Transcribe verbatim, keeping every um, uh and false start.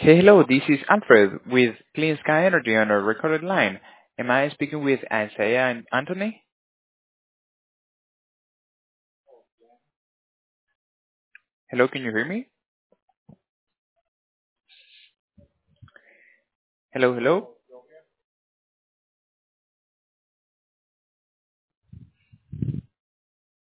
Hey, hello, this is Alfred with Clean Sky Energy on a recorded line. Am I speaking with Isaiah and Anthony? Hello, can you hear me? Hello, hello?